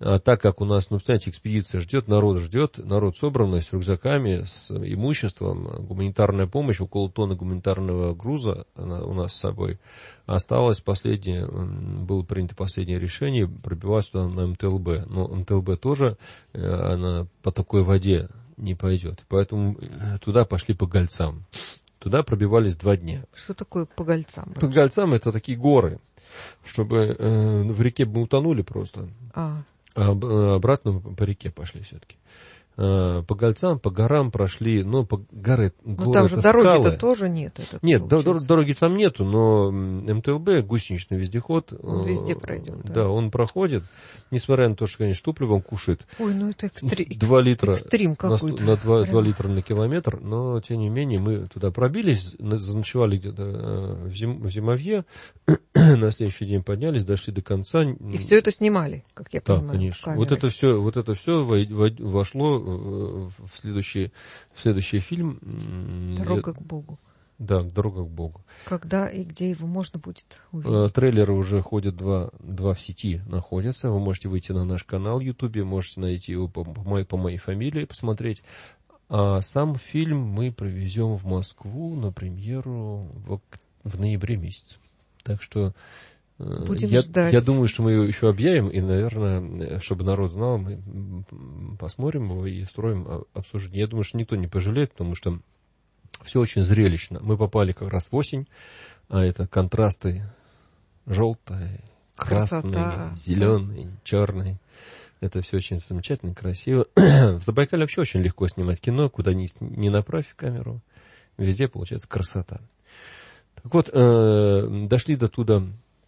А так как у нас, знаете, экспедиция ждет, народ собранный с рюкзаками, с имуществом, гуманитарная помощь, около тонны гуманитарного груза у нас с собой. Осталось было принято последнее решение пробиваться туда на МТЛБ. Но МТЛБ тоже она по такой воде не пойдет. Поэтому туда пошли по гольцам. Туда пробивались 2 дня. Что такое по гольцам? По гольцам это такие горы, чтобы в реке бы утонули просто. А обратно по реке пошли все-таки. По гольцам, по горам прошли, но по горы там же дороги-то тоже нет. Нет, дороги там нету, но МТЛБ, гусеничный вездеход. Он везде пройдет. Да, он проходит, несмотря на то, что, конечно, топливом кушает. Ой, ну это 2 литра экстрим какой-то. На 2 литра на километр, но, тем не менее, мы туда пробились, заночевали где-то в Зимовье, на следующий день поднялись, дошли до конца. И все это снимали, как я понимаю. Да, конечно. Вот это все вошло в следующий фильм. «Дорога к Богу». Да, «Дорога к Богу». Когда и где его можно будет увидеть? Трейлеры уже ходят, два в сети находятся. Вы можете выйти на наш канал в Ютубе, можете найти его по моей фамилии, посмотреть. А сам фильм мы привезем в Москву на премьеру в ноябре месяце. Так что будем ждать. Я думаю, что мы его еще объявим, и, наверное, чтобы народ знал, мы посмотрим его и устроим обсуждение. Я думаю, что никто не пожалеет, потому что все очень зрелищно. Мы попали как раз в осень, а это контрасты желтый, красный, зеленый, черный. Это все очень замечательно, красиво. В Забайкале вообще очень легко снимать кино, куда ни направь камеру, везде получается красота. Так вот, дошли до туда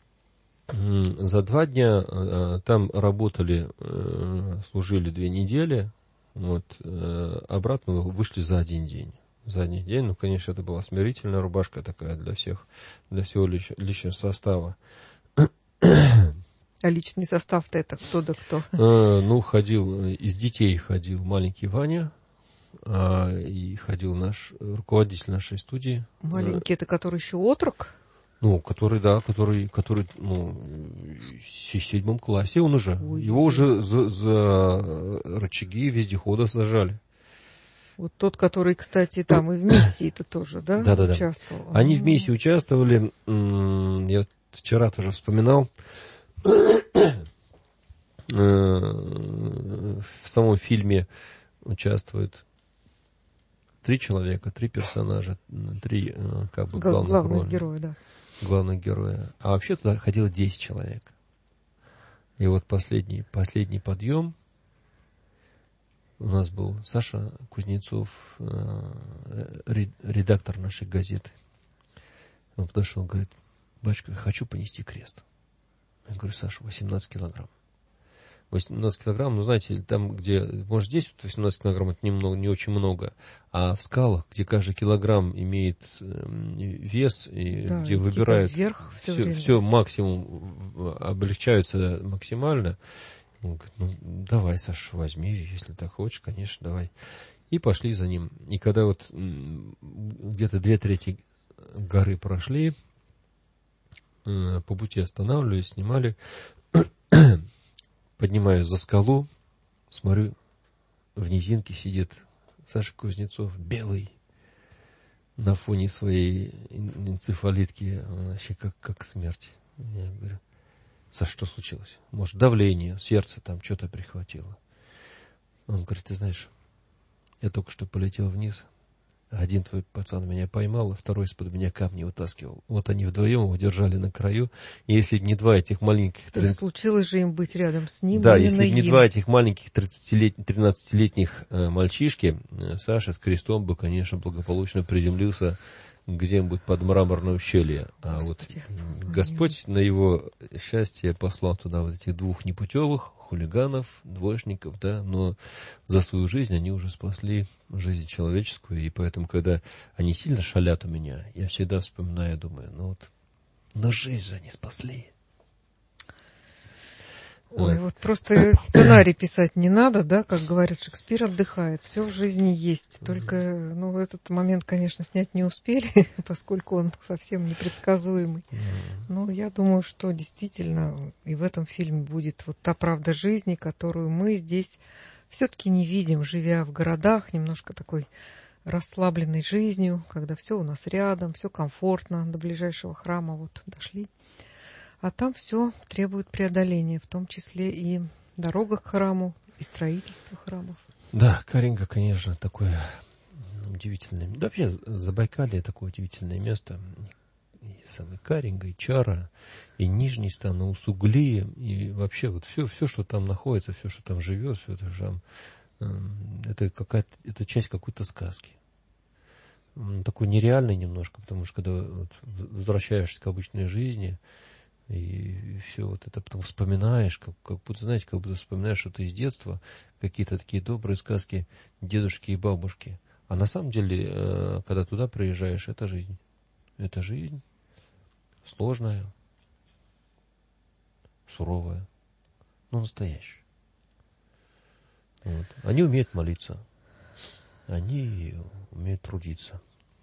за 2 дня, там работали, служили 2 недели, обратно вышли за 1 день. За 1 день, ну, конечно, это была смирительная рубашка такая для всего личного состава. А личный состав-то это кто да кто? Из детей ходил маленький Ваня, и ходил руководитель нашей студии. Маленький, это который еще отрок? Который в 7 классе он уже. Ой. Его уже за рычаги вездехода сажали. Вот тот, который, кстати, там и в миссии-то тоже, да? Да. Участвовал. Они в миссии участвовали. Я вчера тоже вспоминал. В самом фильме участвуют 3 человека, 3 персонажа, 3 главных героя, да. Главных героя. А вообще туда ходило 10 человек. И вот последний подъем у нас был Саша Кузнецов, редактор нашей газеты. Он подошел, говорит: батюшка, я хочу понести крест. Я говорю: Саша, 18 килограмм. 18 килограмм, знаете, там, где, может, здесь 18 килограмм, это не очень много, а в скалах, где каждый килограмм имеет вес, и да, где выбирают все максимум, облегчаются максимально. Он говорит: давай, Саша, возьми, если так хочешь, конечно, давай. И пошли за ним. И когда где-то 2/3 горы прошли, по пути останавливались, снимали, поднимаюсь за скалу, смотрю, в низинке сидит Саша Кузнецов, белый, на фоне своей энцефалитки, вообще как смерть. Я говорю: Саша, что случилось? Может, давление, сердце там что-то прихватило? Он говорит: ты знаешь, я только что полетел вниз, один твой пацан меня поймал, а второй из-под меня камни вытаскивал. Вот они вдвоем его держали на краю. И если не 2 этих маленьких... Случилось же им быть рядом с ним. Да, если не 2 этих маленьких 13-летних мальчишки, Саша с крестом бы, конечно, благополучно приземлился где-нибудь под мраморное ущелье. А Господи, вот Господь на его счастье послал туда вот этих 2 непутевых хулиганов, двоечников, да, но за свою жизнь они уже спасли жизнь человеческую, и поэтому, когда они сильно шалят у меня, я всегда вспоминаю, думаю, но жизнь же они спасли. Ой, вот просто сценарий писать не надо, да, как говорит Шекспир, отдыхает. Все в жизни есть. Только, этот момент, конечно, снять не успели, поскольку он совсем непредсказуемый. Но я думаю, что действительно и в этом фильме будет вот та правда жизни, которую мы здесь все-таки не видим, живя в городах, немножко такой расслабленной жизнью, когда все у нас рядом, все комфортно, до ближайшего храма вот дошли. А там все требует преодоления, в том числе и дорога к храму, и строительство храмов. Да, Каринга, конечно, такое удивительное. Да, вообще, Забайкалье такое удивительное место. И самый Каринга, и Чара, и Нижний Стан, и Усугли, и вообще вот все, что там находится, все, что там живет, все это же это часть какой-то сказки. Такой нереальный немножко, потому что когда вот возвращаешься к обычной жизни, и все вот это потом вспоминаешь, как будто вспоминаешь что-то из детства, какие-то такие добрые сказки дедушки и бабушки. А на самом деле, когда туда приезжаешь, это жизнь. Это жизнь сложная, суровая, но настоящая. Вот. Они умеют молиться, они умеют трудиться.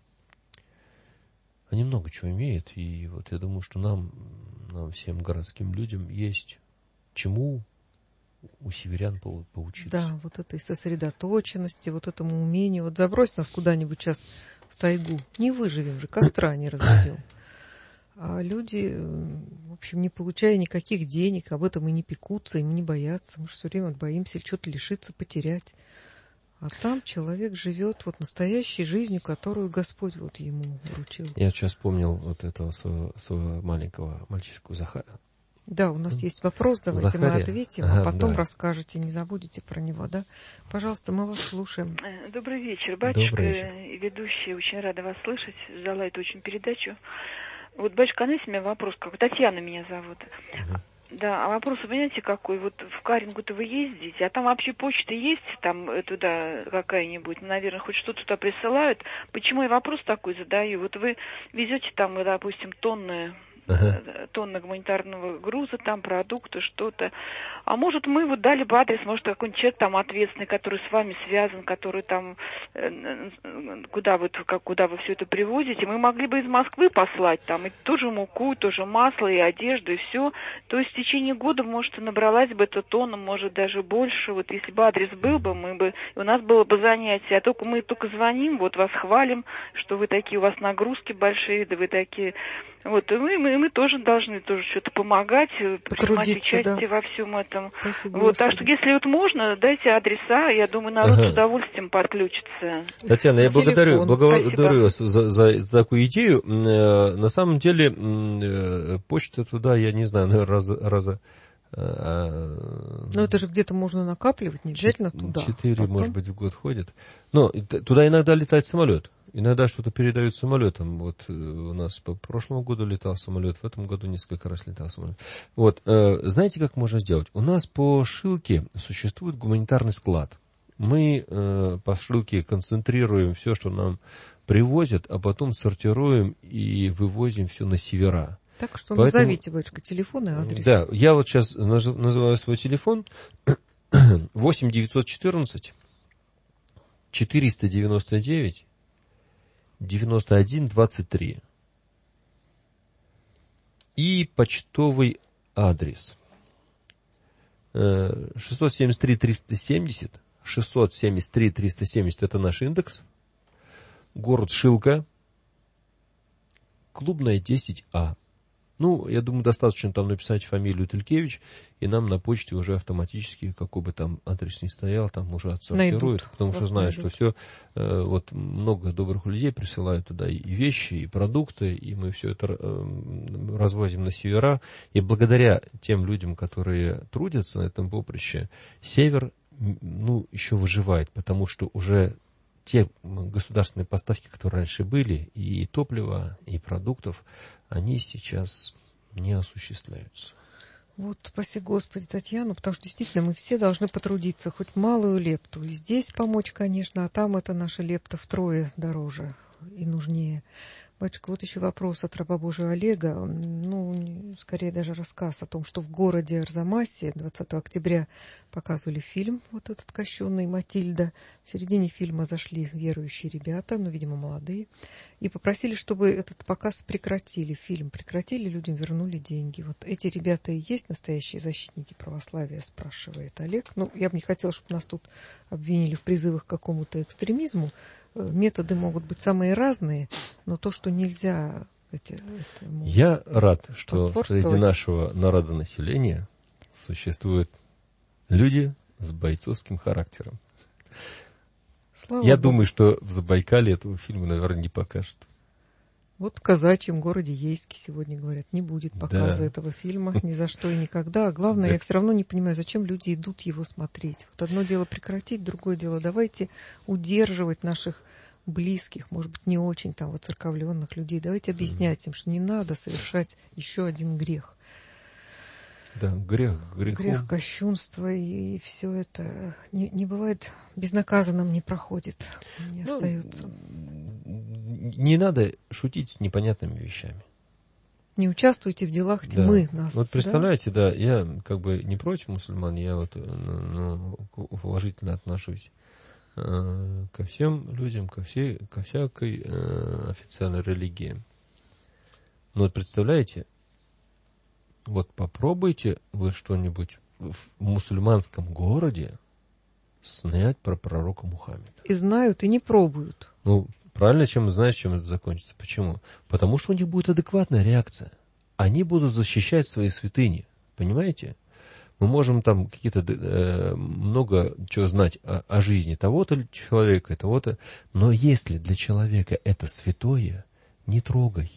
Они много чего умеют, и вот я думаю, что нам всем городским людям есть чему у северян поучиться. Да, вот этой сосредоточенности, вот этому умению. Вот забрось нас куда-нибудь сейчас в тайгу, не выживем же, костра не разведем. А люди, в общем, не получая никаких денег, об этом и не пекутся, им не боятся. Мы же все время боимся что-то лишиться, потерять. А там человек живет вот настоящей жизнью, которую Господь вот ему вручил. Я сейчас вспомнил вот этого своего маленького мальчишку Захара. Да, у нас есть вопрос, давайте Захария. Мы ответим, а потом да. Расскажете, не забудете про него, да? Пожалуйста, мы вас слушаем. Добрый вечер, батюшка. Добрый вечер. И ведущая, очень рада вас слышать. Ждала эту очень передачу. Вот, батюшка, у меня вопрос, Татьяна меня зовут. Да, а вопрос, понимаете, какой? Вот в Карингу-то вы ездите, а там вообще почта есть, там туда какая-нибудь, наверное, хоть что-то туда присылают. Почему я вопрос такой задаю? Вот вы везете там, допустим, тонны гуманитарного груза, там продукты, что-то. А может, мы вот дали бы адрес, может, какой-нибудь человек там ответственный, который с вами связан, который там, куда вы все это привозите, мы могли бы из Москвы послать там и тоже муку, тоже масло, и одежду, и все. То есть в течение года, может, набралась бы эта тонна, может, даже больше. Вот если бы адрес был бы, у нас было бы занятие. А мы только звоним, вот вас хвалим, что вы такие, у вас нагрузки большие, да вы такие. Вот, и мы тоже должны что-то помогать, принимать участие во всем этом. Спасибо, вот, так что, если вот можно, дайте адреса, я думаю, народ с удовольствием подключится. Татьяна, я благодарю вас за такую идею. На самом деле, почта туда, я не знаю, наверное, Но это же где-то можно накапливать, не обязательно туда. 4, может быть, в год ходит. Но туда иногда летает самолет. Иногда что-то передают самолетом. Вот у нас по прошлому году летал самолет, в этом году несколько раз летал самолет. Вот, знаете, как можно сделать? У нас по Шилке существует гуманитарный склад. Мы по Шилке концентрируем все, что нам привозят, а потом сортируем и вывозим все на севера. Так что назовите, батюшка, телефон и адрес. Да, я вот сейчас называю свой телефон 8 914 499 91 23. И почтовый адрес 673 370. 673 370 это наш индекс. Город Шилка. Клубная 10А. Ну, я думаю, достаточно там написать фамилию Телькевич, и нам на почте уже автоматически, какой бы там адрес ни стоял, там уже отсортируют, потому что знают, что все, вот много добрых людей присылают туда и вещи, и продукты, и мы все это развозим на севера, и благодаря тем людям, которые трудятся на этом поприще, север, еще выживает, потому что уже те государственные поставки, которые раньше были, и топлива, и продуктов, они сейчас не осуществляются. Вот, спаси Господи, Татьяну, потому что действительно мы все должны потрудиться, хоть малую лепту. И здесь помочь, конечно, а там это наша лепта втрое дороже и нужнее. Батюшка, вот еще вопрос от раба Божьего Олега. Ну, скорее даже рассказ о том, что в городе Арзамасе 20 октября показывали фильм, вот этот кощунный «Матильда». В середине фильма зашли верующие ребята, ну, видимо, молодые, и попросили, чтобы этот показ прекратили. Фильм прекратили, людям вернули деньги. Вот эти ребята и есть настоящие защитники православия, спрашивает Олег. Ну, я бы не хотела, чтобы нас тут обвинили в призывах к какому-то экстремизму. Методы могут быть самые разные, но то, что нельзя... Я рад, что среди нашего народонаселения существуют люди с бойцовским характером. Я думаю, что в Забайкале этого фильма, наверное, не покажут. Вот в казачьем городе Ейске сегодня говорят, не будет показа этого фильма ни за что и никогда. А главное, я все равно не понимаю, зачем люди идут его смотреть. Вот одно дело прекратить, другое дело давайте удерживать наших близких, может быть, не очень там воцерковленных людей. Давайте объяснять им, что не надо совершать еще один грех. Да, грех кощунства, и все это не бывает безнаказанным, не проходит, не остается. Не надо шутить с непонятными вещами. Не участвуйте в делах тьмы нас. Вот представляете, я как бы не против мусульман, я вот уважительно отношусь ко всем людям, ко всякой официальной религии. Но вот представляете, вот попробуйте вы что-нибудь в мусульманском городе снять про пророка Мухаммеда. И знают, и не пробуют. Ну, правильно, знаешь, чем это закончится. Почему? Потому что у них будет адекватная реакция. Они будут защищать свои святыни. Понимаете? Мы можем там много чего знать о жизни того-то человека, того-то. Но если для человека это святое, не трогай.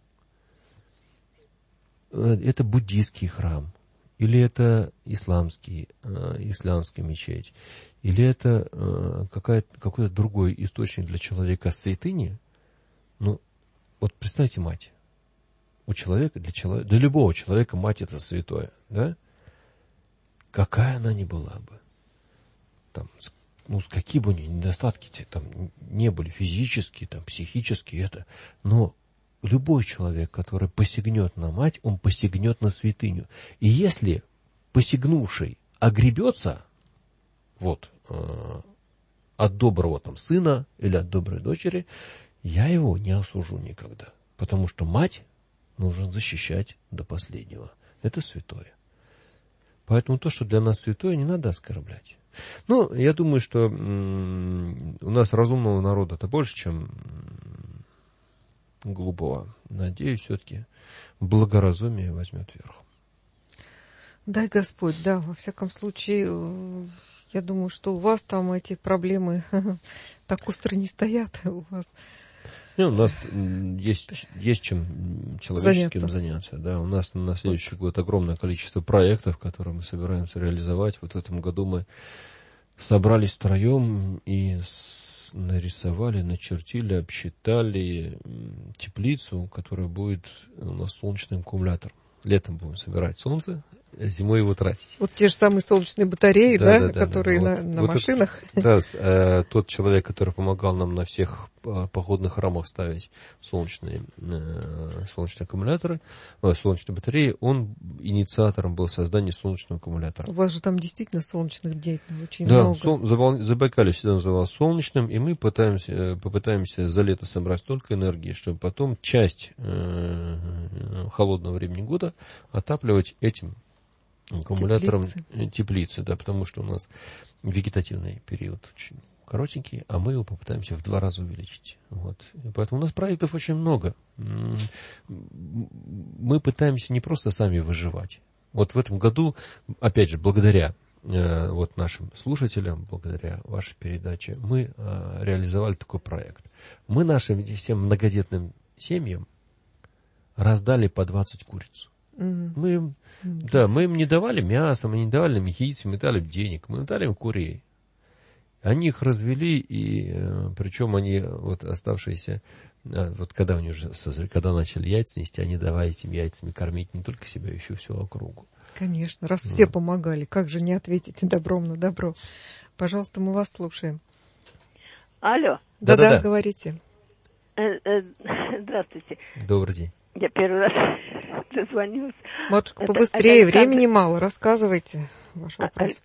Это буддийский храм, или это исламская мечеть, или это какой-то другой источник для человека святыни. Ну, вот представьте мать. Для любого человека мать это святое, да? Какая она ни была бы. Там, с какие бы у нее недостатки там не были, физические, там, психические, но любой человек, который посягнет на мать, он посягнет на святыню. И если посягнувший огребется от доброго там сына или от доброй дочери, я его не осужу никогда. Потому что мать нужно защищать до последнего. Это святое. Поэтому то, что для нас святое, не надо оскорблять. Ну, я думаю, что у нас разумного народа-то больше, чем глупого. Надеюсь, все-таки благоразумие возьмет верх. Дай Господь, да, во всяком случае, я думаю, что у вас там эти проблемы так остро не стоят у вас. У нас есть чем человеческим заняться. Да. У нас на следующий год огромное количество проектов, которые мы собираемся реализовать. Вот в этом году мы собрались втроем и нарисовали, начертили, обсчитали теплицу, которая будет у нас солнечным аккумулятором. Летом будем собирать солнце, зимой его тратить. Вот те же самые солнечные батареи, которые на машинах. Тот человек, который помогал нам на всех походных рамах ставить солнечные аккумуляторы, солнечные батареи, он инициатором был создания солнечного аккумулятора. У вас же там действительно солнечных деятелей очень много. Да, Забайкалье всегда называлось солнечным, и мы попытаемся за лето собрать столько энергии, чтобы потом часть холодного времени года отапливать этим аккумулятором теплицы, да, потому что у нас вегетативный период очень коротенький, а мы его попытаемся в 2 раза увеличить. Вот. И поэтому у нас проектов очень много. Мы пытаемся не просто сами выживать. Вот в этом году, опять же, благодаря нашим слушателям, благодаря вашей передаче, мы реализовали такой проект. Мы нашим всем многодетным семьям раздали по 20 куриц. Мы им не давали мясо, мы не давали им яиц, мы дали им денег, мы дали им курей. Они их развели, и причем они оставшиеся, когда они уже когда начали яйца нести, они давали этими яйцами кормить не только себя, еще всю округу. Конечно, раз все помогали, как же не ответить добром на добро. Пожалуйста, мы вас слушаем. Алло. Да-да, говорите. Здравствуйте. Добрый день. Я первый раз дозвонилась. Матушка, побыстрее, времени мало. Рассказывайте ваш вопрос.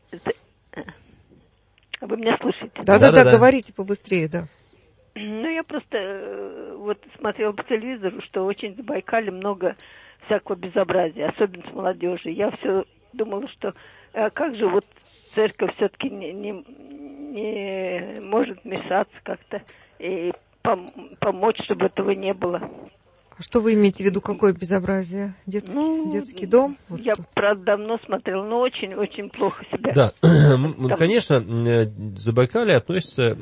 Вы меня слышите? Да, говорите побыстрее, да. Ну, я просто вот смотрела по телевизору, что очень в Забайкале много всякого безобразия, особенно с молодежью. Я все думала, что как же вот церковь все-таки не может вмешаться как-то и помочь, чтобы этого не было. А что вы имеете в виду, какое безобразие? Детский дом? Вот я, тут. правда, давно смотрела, но очень-очень плохо себя. Да, конечно, Забайкалье относится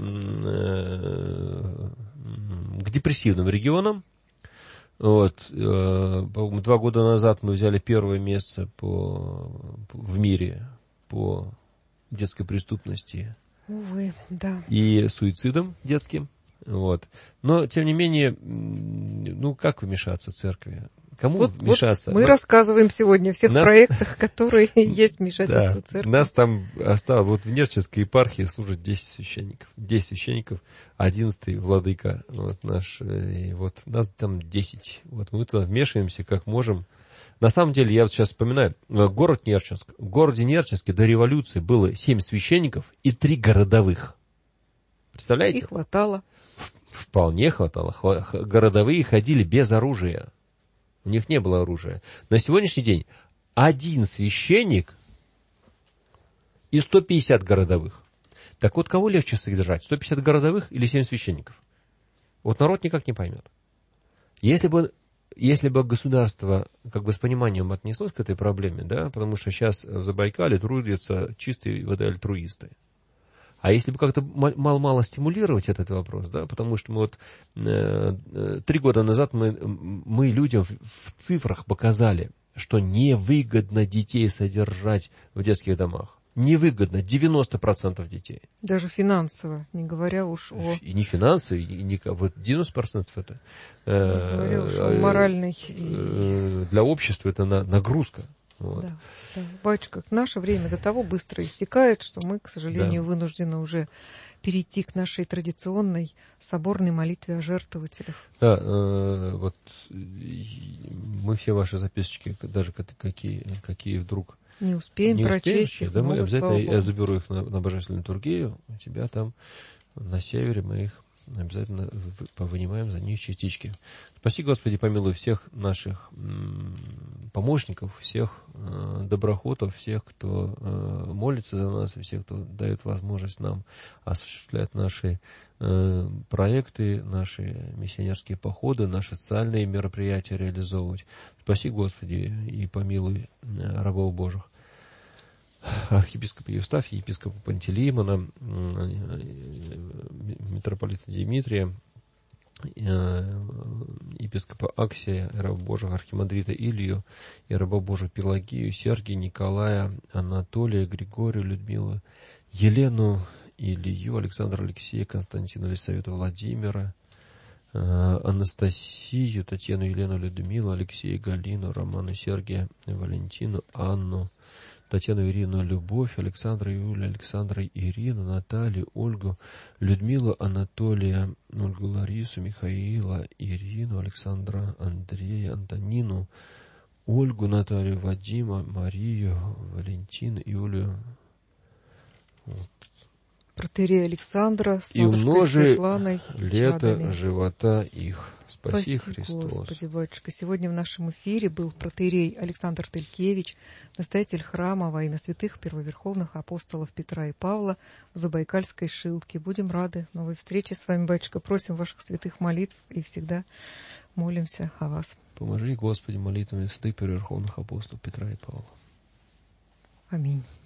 к депрессивным регионам. Вот. 2 года назад мы взяли первое место в мире по детской преступности. Увы, да. И суицидам детским. Вот. Но, тем не менее, как вмешаться в церкви? Кому вмешаться? Мы рассказываем сегодня о всех проектах, которые есть вмешательство церкви. Нас там осталось, вот в Нерчинской епархии служат 10 священников. 10 священников, 11-й владыка вот наш, и вот нас там 10. Вот мы туда вмешиваемся, как можем. На самом деле, я вот сейчас вспоминаю, город Нерчинск. В городе Нерчинске до революции было 7 священников и 3 городовых. Представляете? И хватало. Вполне хватало. Городовые ходили без оружия. У них не было оружия. На сегодняшний день 1 священник и 150 городовых. Так вот, кого легче содержать? 150 городовых или 7 священников? Вот народ никак не поймет. Если бы государство как бы с пониманием отнеслось к этой проблеме, да, потому что сейчас в Забайкале трудятся чистые водоальтруисты. А если бы как-то мало-мало стимулировать этот вопрос, да, потому что мы вот 3 года назад мы людям в цифрах показали, что невыгодно детей содержать в детских домах. Невыгодно, 90% детей. Даже финансово, не говоря уж о... И не финансово, вот 90% это... Не говоря уж о моральной... Для общества это нагрузка. Вот. Да. Батюшка, наше время до того быстро истекает, что мы, к сожалению, вынуждены уже перейти к нашей традиционной соборной молитве о жертвователях. Да, вот мы все ваши записочки, даже какие вдруг не успеем прочесть их, да, мы обязательно, я заберу их на божественную литургию, у тебя там на севере мы их обязательно повынимаем за них частички. Спаси, Господи, помилуй всех наших помощников, всех доброхотов, всех, кто молится за нас, и всех, кто дает возможность нам осуществлять наши проекты, наши миссионерские походы, наши социальные мероприятия реализовывать. Спаси, Господи, и помилуй рабов Божьих. Архиепископа Евстафия, епископа Пантелеймона, митрополита Димитрия, епископа Аксия, раба Божьего архимандрита Илью, и раба Божьего Пелагию, Сергия, Николая, Анатолия, Григория, Людмилу, Елену, Илью, Александра, Алексея, Константина, Елисавету, Владимира, Анастасию, Татьяну, Елену, Людмилу, Алексея, Галину, Романа, Сергия, Валентину, Анну, Татьяну, Ирину, Любовь, Александра, Юлию, Александра, Ирину, Наталью, Ольгу, Людмилу, Анатолия, Ольгу, Ларису, Михаила, Ирину, Александра, Андрея, Антонину, Ольгу, Наталью, Вадима, Марию, Валентину, Юлию. Вот. Протоиерея Александра с и умножи Светланой лето чадами. Живота их. Спаси Христос. Господи, батюшка. Сегодня в нашем эфире был протоиерей Александр Телькевич, настоятель храма во имя святых первоверховных апостолов Петра и Павла в Забайкальской Шилке. Будем рады новой встрече с вами, батюшка. Просим ваших святых молитв и всегда молимся о вас. Поможи, Господи, молитвами святых первоверховных апостолов Петра и Павла. Аминь.